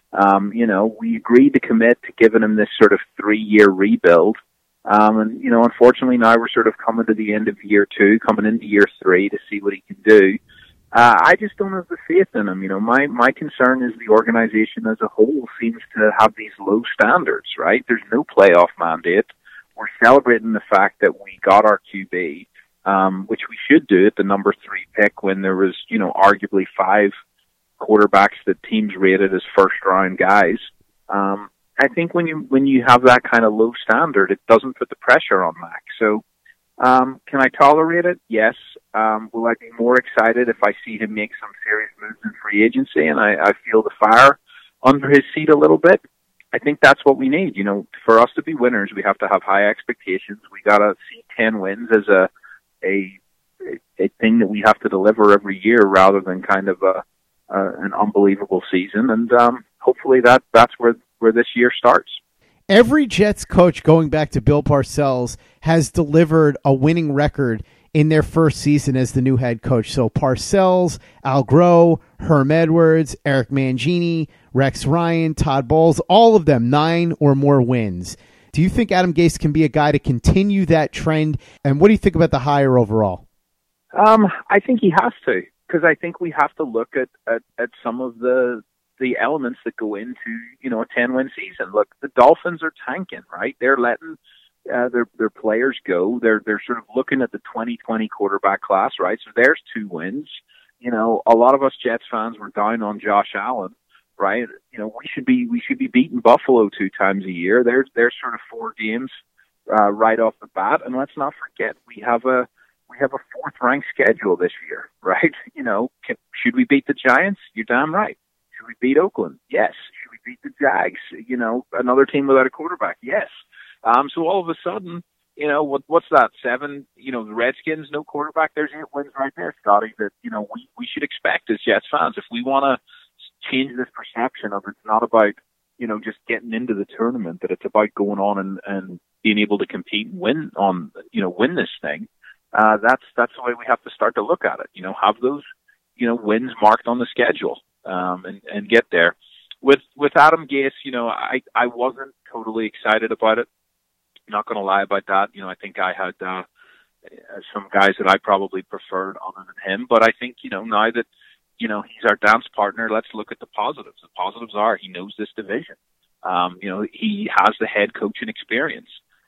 [SPEAKER 13] We agreed to commit to giving him this sort of 3-year rebuild. Unfortunately now we're sort of coming to the end of year 2, coming into year 3 to see what he can do. I just don't have the faith in him. My concern is the organization as a whole seems to have these low standards, right? There's no playoff mandate. We're celebrating the fact that we got our QB, which we should do at the number 3 pick when there was, arguably 5 quarterbacks that teams rated as first-round guys. I think when you have that kind of low standard, it doesn't put the pressure on Mac. So, can I tolerate it? Yes. Will I be more excited if I see him make some serious moves in free agency and I feel the fire under his seat a little bit? I think that's what we need. For us to be winners, we have to have high expectations. We got to see 10 wins as a thing that we have to deliver every year rather than kind of an unbelievable season. And hopefully that's where this year starts.
[SPEAKER 9] Every Jets coach, going back to Bill Parcells, has delivered a winning record in their first season as the new head coach. So Parcells, Al Groh, Herm Edwards, Eric Mangini, Rex Ryan, Todd Bowles, all of them 9 or more wins. Do you think Adam Gase can be a guy to continue that trend? And what do you think about the hire overall?
[SPEAKER 13] I think he has to, because I think we have to look at some of the elements that go into, a 10-win season. Look, the Dolphins are tanking, right? They're letting their players go. They're sort of looking at the 2020 quarterback class, right? So there's 2 wins. A lot of us Jets fans were down on Josh Allen, right? We should be beating Buffalo 2 times a year. There's sort of 4 games right off the bat, and let's not forget we have a 4th ranked schedule this year, right? Should we beat the Giants? You're damn right. Should we beat Oakland? Yes. Should we beat the Jags? Another team without a quarterback? Yes. So all of a sudden, what's that? 7, the Redskins, no quarterback. There's 8 wins right there, Scotty, that, we should expect as Jets fans. If we want to change this perception of it's not about, just getting into the tournament, that it's about going on and being able to compete and win this thing. That's the way we have to start to look at it. Have those, wins marked on the schedule, and get there. With Adam Gase, I wasn't totally excited about it. Not going to lie about that. I think I had some guys that I probably preferred other than him. But I think, now that, he's our dance partner, let's look at the positives. The positives are he knows this division. He has the head coaching experience.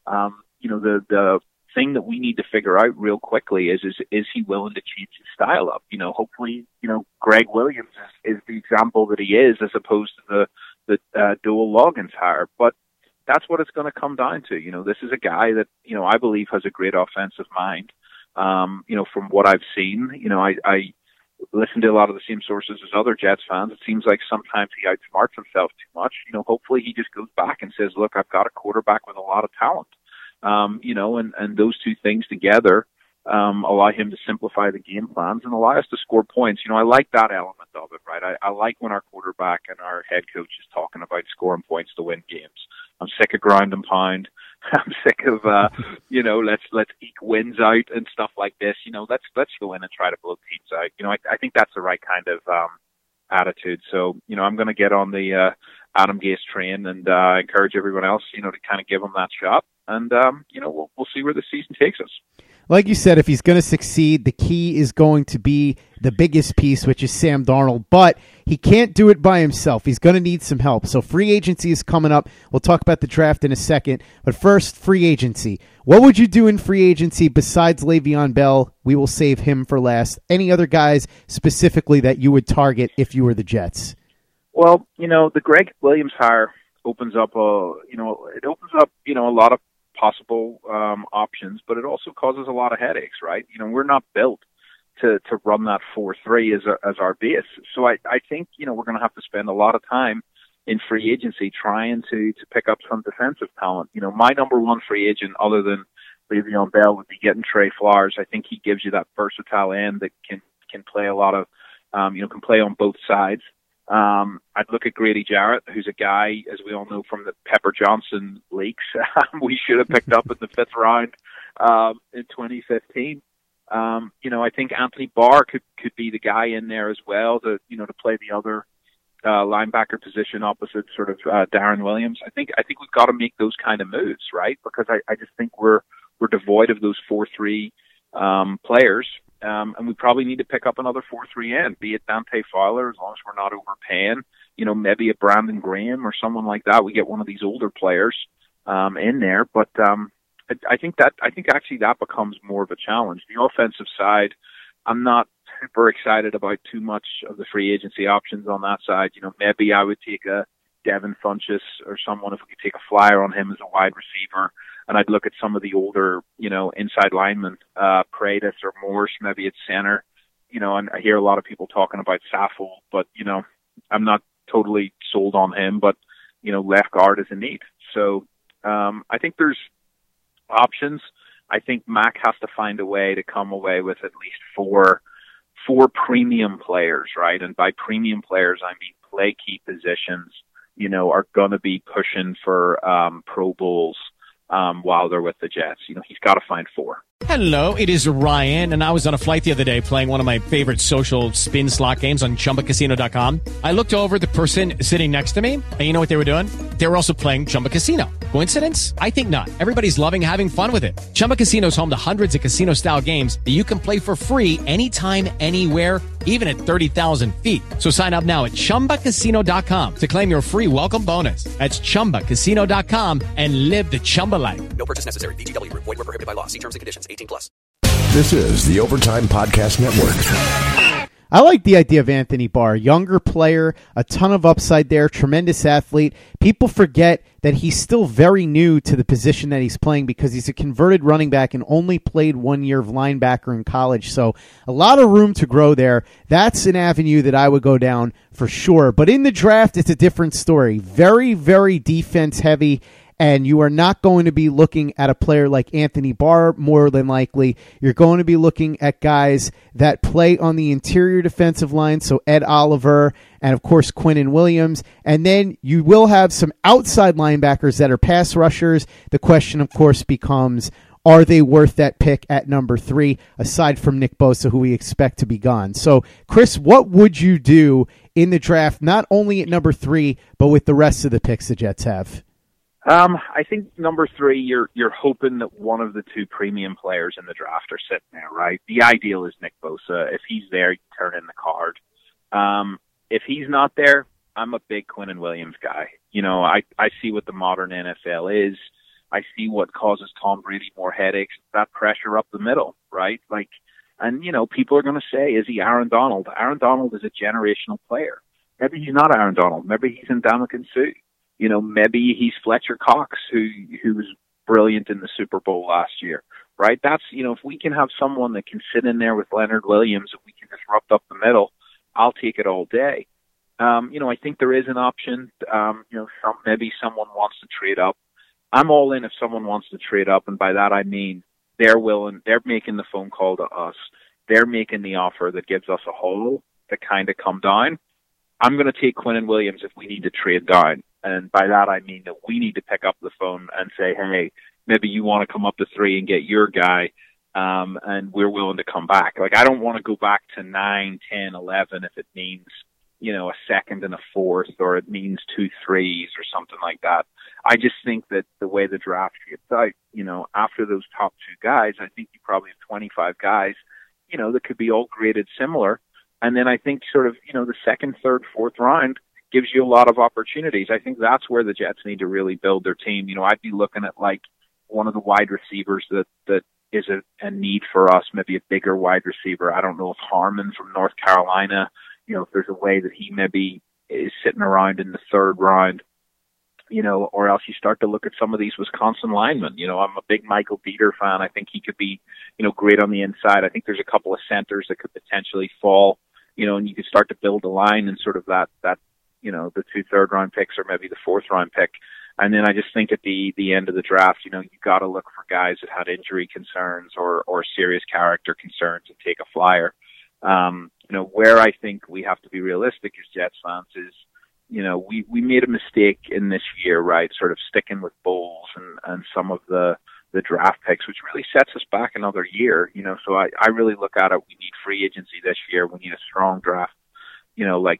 [SPEAKER 13] The thing that we need to figure out real quickly is he willing to change his style up? Hopefully, Greg Williams is the example that he is, as opposed to the Doyle Loggins hire. But that's what it's going to come down to. This is a guy that, I believe has a great offensive mind. From what I've seen, I listen to a lot of the same sources as other Jets fans. It seems like sometimes he outsmarts himself too much. Hopefully he just goes back and says, look, I've got a quarterback with a lot of talent. And those two things together allow him to simplify the game plans and allow us to score points. I like that element of it, right? I like when our quarterback and our head coach is talking about scoring points to win games. I'm sick of ground and pound. I'm sick of, let's eke wins out and stuff like this. Let's go in and try to blow teams out. I think that's the right kind of attitude. So, I'm going to get on the Adam Gase train and encourage everyone else, to kind of give him that shot. And, we'll see where the season takes us.
[SPEAKER 9] Like you said, if he's going to succeed, the key is going to be the biggest piece, which is Sam Darnold. But he can't do it by himself. He's going to need some help. So free agency is coming up. We'll talk about the draft in a second. But first, free agency. What would you do in free agency besides Le'Veon Bell? We will save him for last. Any other guys specifically that you would target if you were the Jets?
[SPEAKER 13] Well, the Greg Williams hire opens up a lot of possible options, but it also causes a lot of headaches, right? We're not built to run that 4-3 as our base. So I think, we're going to have to spend a lot of time in free agency trying to pick up some defensive talent. My number one free agent other than Le'Veon Bell would be getting Trey Flowers. I think he gives you that versatile end that can play a lot of, can play on both sides. I'd look at Grady Jarrett, who's a guy, as we all know from the Pepper Johnson leaks, we should have picked up in the 5th round in 2015. I think Anthony Barr could be the guy in there as well to play the other linebacker position opposite sort of Darren Williams. I think we've got to make those kind of moves, right? Because I just think we're devoid of those 4-3 players. And we probably need to pick up another 4-3 end, be it Dante Fowler, as long as we're not overpaying, maybe a Brandon Graham or someone like that. We get one of these older players in there. But I think actually that becomes more of a challenge. The offensive side, I'm not super excited about too much of the free agency options on that side. Maybe I would take a Devin Funchess or someone if we could take a flyer on him as a wide receiver. And I'd look at some of the older, inside linemen, Paredes or Morse, maybe at center. And I hear a lot of people talking about Saffold, but, I'm not totally sold on him, but, left guard is a need. So, I think there's options. I think Mac has to find a way to come away with at least four premium players, right? And by premium players, I mean play key positions, are going to be pushing for Pro Bowls while they're with the Jets. He's got to find 4.
[SPEAKER 7] Hello, it is Ryan, and I was on a flight the other day playing one of my favorite social spin slot games on ChumbaCasino.com. I looked over at the person sitting next to me, and you know what they were doing? They were also playing Chumba Casino. Coincidence? I think not. Everybody's loving having fun with it. Chumba Casino is home to hundreds of casino-style games that you can play for free anytime, anywhere, even at 30,000 feet. So sign up now at ChumbaCasino.com to claim your free welcome bonus. That's ChumbaCasino.com and live the Chumba life.
[SPEAKER 8] No purchase necessary. VGW. Void where prohibited by law. See terms and conditions. 18+.
[SPEAKER 5] This is the Overtime Podcast Network.
[SPEAKER 9] I like the idea of Anthony Barr. Younger player, a ton of upside there, tremendous athlete. People forget that he's still very new to the position that he's playing because he's a converted running back and only played 1 year of linebacker in college. So a lot of room to grow there. That's an avenue that I would go down for sure. But in the draft, it's a different story. Very, very defense heavy. and you are not going to be looking at a player like Anthony Barr more than likely. You're going to be looking at guys that play on the interior defensive line, so Ed Oliver and, of course, Quinnen Williams. And then you will have some outside linebackers that are pass rushers. The question, of course, becomes, are they worth that pick at number 3, aside from Nick Bosa, who we expect to be gone? So, Chris, what would you do in the draft, not only at number 3, but with the rest of the picks the Jets have?
[SPEAKER 13] I think number 3, you're hoping that one of the 2 premium players in the draft are sitting there, right? The ideal is Nick Bosa. If he's there, you turn in the card. If he's not there, I'm a big Quinnen Williams guy. You know, I see what the modern NFL is. I see what causes Tom Brady more headaches, that pressure up the middle, right? Like, and, you know, people are going to say, is he Aaron Donald? Aaron Donald is a generational player. Maybe he's not Aaron Donald. Maybe he's Ndamukong Suh. You know, maybe he's Fletcher Cox, who was brilliant in the Super Bowl last year, right? That's, you know, if we can have someone that can sit in there with Leonard Williams, if we can disrupt up the middle, I'll take it all day. You know, I think there is an option. You know, maybe someone wants to trade up. I'm all in if someone wants to trade up, and by that I mean they're making the phone call to us. They're making the offer that gives us a hole to kind of come down. I'm going to take Quinnen Williams if we need to trade down, and by that I mean that we need to pick up the phone and say, hey, maybe you want to come up to 3 and get your guy, and we're willing to come back. Like, I don't want to go back to 9, 10, 11 if it means, you know, a second and a fourth, or it means 2 3s or something like that. I just think that the way the draft gets out, you know, after those top 2 guys, I think you probably have 25 guys, you know, that could be all graded similar. And then I think sort of, you know, the 2nd, 3rd, 4th round gives you a lot of opportunities. I think that's where the Jets need to really build their team. You know, I'd be looking at like one of the wide receivers that is a need for us, maybe a bigger wide receiver. I don't know if Harmon from North Carolina, you know, if there's a way that he maybe is sitting around in the 3rd round, you know, or else you start to look at some of these Wisconsin linemen. You know, I'm a big Michael Dieter fan. I think he could be, you know, great on the inside. I think there's a couple of centers that could potentially fall, you know, and you could start to build a line and sort of that, you know, the 2 3rd-round picks or maybe the 4th-round pick. And then I just think at the end of the draft, you know, you got to look for guys that had injury concerns or serious character concerns and take a flyer. You know, where I think we have to be realistic as Jets fans is, you know, we made a mistake in this year, right? Sort of sticking with Bowles and some of the draft picks, which really sets us back another year, you know. So I really look at it. We need free agency this year. We need a strong draft, you know, like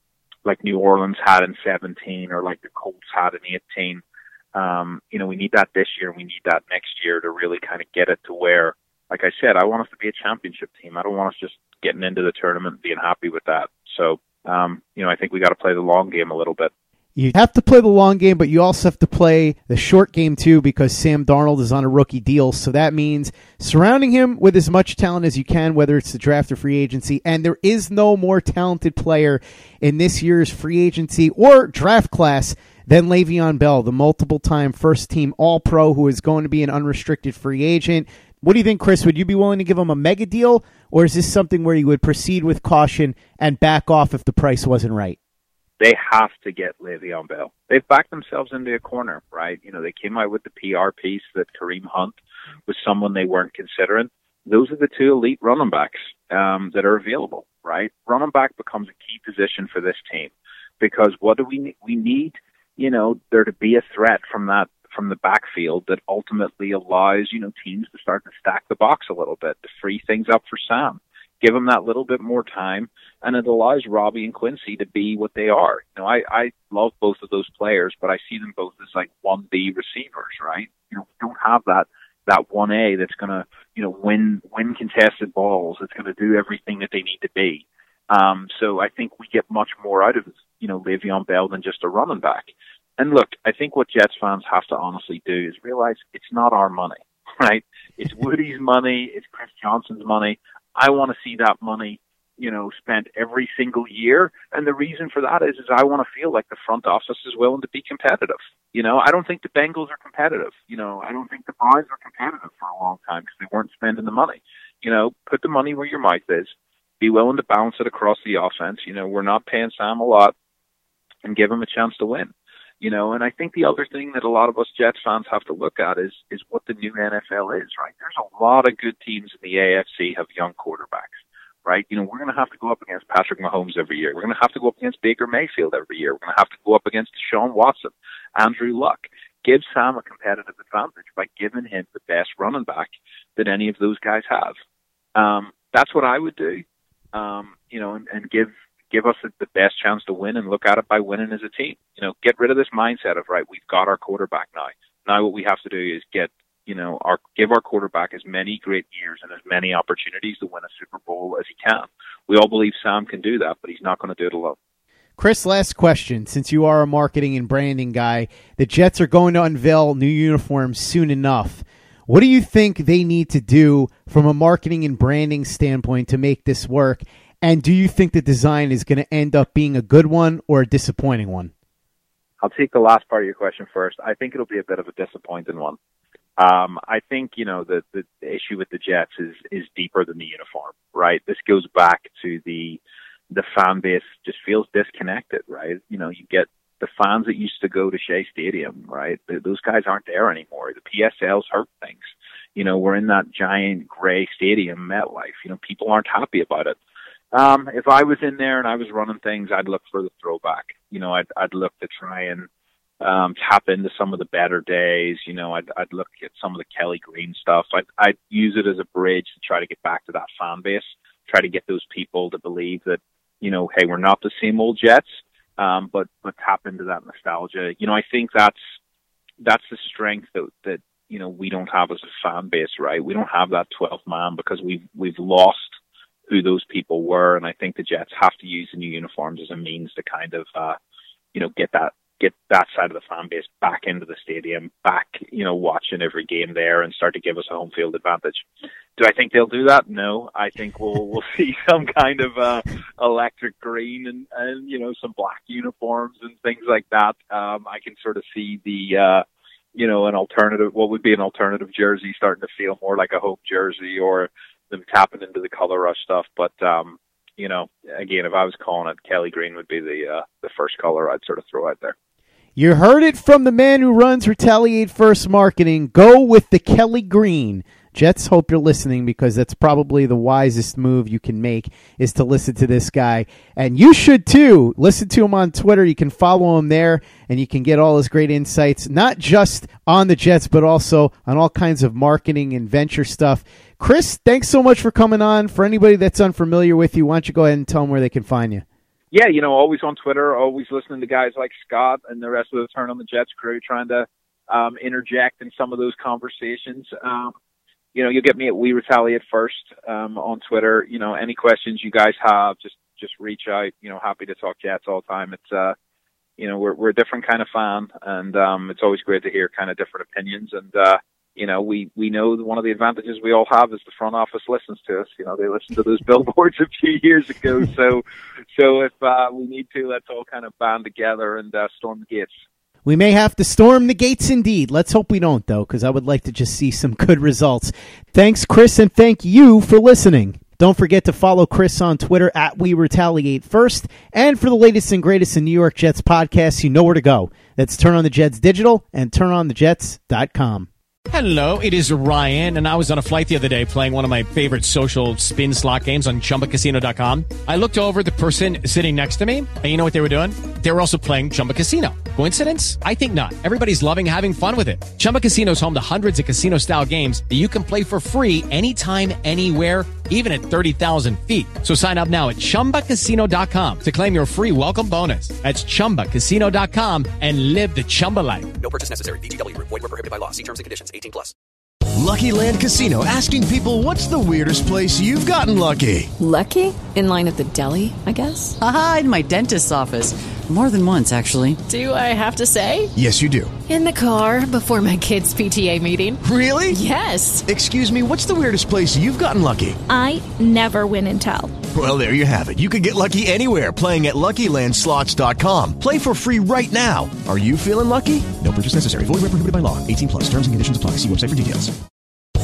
[SPEAKER 13] New Orleans had in 17 or like the Colts had in 18. You know, we need that this year and we need that next year to really kind of get it to where, like I said, I want us to be a championship team. I don't want us just getting into the tournament and being happy with that. So, you know, I think we got to play the long game a little bit.
[SPEAKER 9] You have to play the long game, but you also have to play the short game too, because Sam Darnold is on a rookie deal. So that means surrounding him with as much talent as you can, whether it's the draft or free agency. And there is no more talented player in this year's free agency or draft class than Le'Veon Bell, the multiple-time first-team All-Pro who is going to be an unrestricted free agent. What do you think, Chris? Would you be willing to give him a mega deal, or is this something where you would proceed with caution and back off if the price wasn't right?
[SPEAKER 13] They have to get Le'Veon Bell. They've backed themselves into a corner, right? You know, they came out with the PR piece that Kareem Hunt was someone they weren't considering. Those are the 2 elite running backs that are available, right? Running back becomes a key position for this team because what do we need? We need, you know, there to be a threat from the backfield that ultimately allows, you know, teams to start to stack the box a little bit, to free things up for Sam. Give them that little bit more time, and it allows Robbie and Quincy to be what they are. You know, I love both of those players, but I see them both as like 1B receivers, right? You know, we don't have that 1A that's going to, you know, win contested balls. It's going to do everything that they need to be. So I think we get much more out of, you know, Le'Veon Bell than just a running back. And look, I think what Jets fans have to honestly do is realize it's not our money, right? It's Woody's money. It's Chris Johnson's money. I want to see that money, you know, spent every single year. And the reason for that is I want to feel like the front office is willing to be competitive. You know, I don't think the Bengals are competitive. You know, I don't think the Browns are competitive for a long time because they weren't spending the money. You know, put the money where your mouth is. Be willing to bounce it across the offense. You know, we're not paying Sam a lot and give him a chance to win. You know, and I think the other thing that a lot of us Jets fans have to look at is what the new NFL is, right? There's a lot of good teams in the AFC have young quarterbacks, right? You know, we're going to have to go up against Patrick Mahomes every year. We're going to have to go up against Baker Mayfield every year. We're going to have to go up against Deshaun Watson, Andrew Luck. Give Sam a competitive advantage by giving him the best running back that any of those guys have. That's what I would do, you know, and give us the best chance to win and look at it by winning as a team. You know, get rid of this mindset of, right, we've got our quarterback now. Now what we have to do is give our quarterback as many great years and as many opportunities to win a Super Bowl as he can. We all believe Sam can do that, but he's not going to do it alone.
[SPEAKER 9] Chris, last question. Since you are a marketing and branding guy, the Jets are going to unveil new uniforms soon enough. What do you think they need to do from a marketing and branding standpoint to make this work? And do you think the design is going to end up being a good one or a disappointing one?
[SPEAKER 13] I'll take the last part of your question first. I think it'll be a bit of a disappointing one. I think, you know, the issue with the Jets is deeper than the uniform, right? This goes back to the fan base just feels disconnected, right? You know, you get the fans that used to go to Shea Stadium, right? Those guys aren't there anymore. The PSLs hurt things. You know, we're in that giant gray stadium, MetLife. You know, people aren't happy about it. If I was in there and I was running things, I'd look for the throwback. You know, I'd look to try and tap into some of the better days. You know, I'd look at some of the Kelly Green stuff. I'd use it as a bridge to try to get back to that fan base, try to get those people to believe that, you know, hey, we're not the same old Jets, but tap into that nostalgia. You know, I think that's the strength that you know, we don't have as a fan base, right? We don't have that 12th man because we've lost who those people were, and I think the Jets have to use the new uniforms as a means to kind of, you know, get that side of the fan base back into the stadium, back, you know, watching every game there and start to give us a home field advantage. Do I think they'll do that? No. I think we'll see some kind of electric green and you know, some black uniforms and things like that. I can sort of see the you know, what would be an alternative jersey starting to feel more like a Hope jersey, or them tapping into the color rush stuff. But you know, again, if I was calling it, Kelly Green would be the first color I'd sort of throw out there.
[SPEAKER 9] You heard it from the man who runs Retaliate First Marketing. Go with the Kelly Green. Jets, hope you're listening, because that's probably the wisest move you can make, is to listen to this guy. And you should too. Listen to him on Twitter. You can follow him there, and you can get all his great insights, not just on the Jets, but also on all kinds of marketing and venture stuff. Chris, thanks so much for coming on. For anybody that's unfamiliar with you, why don't you go ahead and tell them where they can find you?
[SPEAKER 13] Yeah, you know, always on Twitter, always listening to guys like Scott and the rest of the Turn on the Jets crew, trying to interject in some of those conversations. You know, you'll get me at We Retaliate First on Twitter. You know, any questions you guys have, just reach out. You know, happy to talk Jets all the time. It's you know, we're a different kind of fan, and it's always great to hear kind of different opinions. And you know, we know that one of the advantages we all have is the front office listens to us. You know, they listened to those billboards a few years ago. So if we need to, let's all kind of band together and storm the gates.
[SPEAKER 9] We may have to storm the gates indeed. Let's hope we don't, though, because I would like to just see some good results. Thanks, Chris, and thank you for listening. Don't forget to follow Chris on Twitter at We Retaliate First. And for the latest and greatest in New York Jets podcasts, you know where to go. That's Turn on the Jets Digital and TurnOnTheJets.com.
[SPEAKER 7] Hello, it is Ryan, and I was on a flight the other day playing one of my favorite social spin slot games on ChumbaCasino.com. I looked over at the person sitting next to me, and you know what they were doing? They were also playing Chumba Casino. Coincidence? I think not. Everybody's loving having fun with it. Chumba Casino is home to hundreds of casino-style games that you can play for free anytime, anywhere, even at 30,000 feet. So sign up now at ChumbaCasino.com to claim your free welcome bonus. That's ChumbaCasino.com and live the Chumba life.
[SPEAKER 8] No purchase necessary. VGW. Void where prohibited by law. See terms and conditions. 18+.
[SPEAKER 14] Lucky Land Casino, asking people, what's the weirdest place you've gotten lucky?
[SPEAKER 15] Lucky? In line at the deli, I guess?
[SPEAKER 16] Aha, in my dentist's office. More than once, actually.
[SPEAKER 15] Do I have to say?
[SPEAKER 14] Yes, you do.
[SPEAKER 15] In the car before my kids' PTA meeting.
[SPEAKER 14] Really?
[SPEAKER 15] Yes.
[SPEAKER 14] Excuse me, what's the weirdest place you've gotten lucky?
[SPEAKER 6] I never win and tell.
[SPEAKER 14] Well, there you have it. You can get lucky anywhere, playing at LuckyLandSlots.com. Play for free right now. Are you feeling lucky? No purchase necessary. Void where prohibited by law. 18+. Terms and conditions apply. See website for details.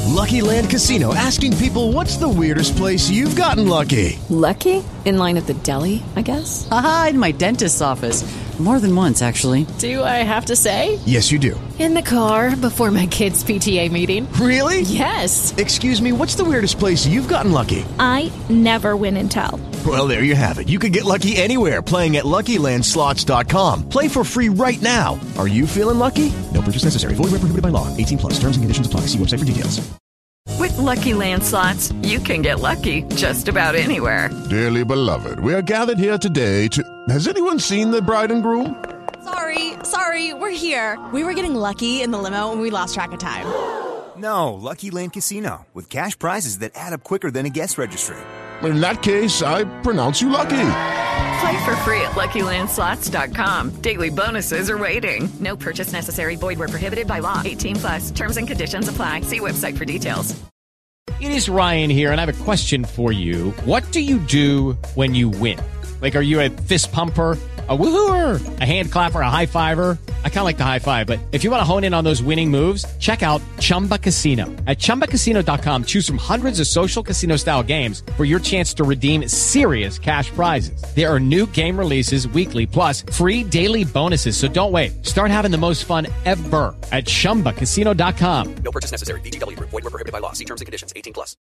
[SPEAKER 14] Lucky Land Casino, asking people, what's the weirdest place you've gotten lucky?
[SPEAKER 15] Lucky? In line at the deli, I guess?
[SPEAKER 16] Aha, in my dentist's office. More than once, actually.
[SPEAKER 15] Do I have to say?
[SPEAKER 14] Yes, you do.
[SPEAKER 15] In the car before my kids' PTA meeting.
[SPEAKER 14] Really?
[SPEAKER 15] Yes.
[SPEAKER 14] Excuse me, what's the weirdest place you've gotten lucky?
[SPEAKER 6] I never win and tell.
[SPEAKER 14] Well, there you have it. You can get lucky anywhere, playing at LuckyLandSlots.com. Play for free right now. Are you feeling lucky? No purchase necessary. Void where prohibited by law. 18 plus. Terms and conditions apply. See website for details.
[SPEAKER 17] With Lucky Land Slots, you can get lucky just about anywhere.
[SPEAKER 18] Dearly beloved, we are gathered here today to... Has anyone seen the bride and groom?
[SPEAKER 19] Sorry, we're here. We were getting lucky in the limo and we lost track of time.
[SPEAKER 20] No, Lucky Land Casino, with cash prizes that add up quicker than a guest registry.
[SPEAKER 18] In that case, I pronounce you lucky.
[SPEAKER 17] Play for free at LuckyLandSlots.com. Daily bonuses are waiting. No purchase necessary. Void where prohibited by law. 18 plus. Terms and conditions apply. See website for details.
[SPEAKER 7] It is Ryan here, and I have a question for you. What do you do when you win? Like, are you a fist pumper, a woohooer, a hand clapper, a high fiver? I kind of like the high five, but if you want to hone in on those winning moves, check out Chumba Casino. At ChumbaCasino.com, choose from hundreds of social casino-style games for your chance to redeem serious cash prizes. There are new game releases weekly, plus free daily bonuses. So don't wait. Start having the most fun ever at ChumbaCasino.com.
[SPEAKER 8] No purchase necessary. VGW Group. Void where prohibited by law. See terms and conditions. 18 plus.